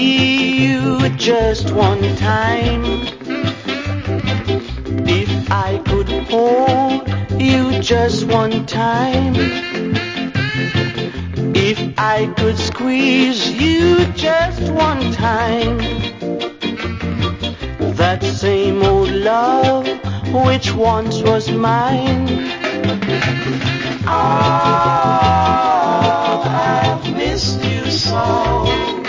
see you just one time, if I could hold you just one time, if I could squeeze you just one time, that same old love which once was mine. Oh, I've missed you so.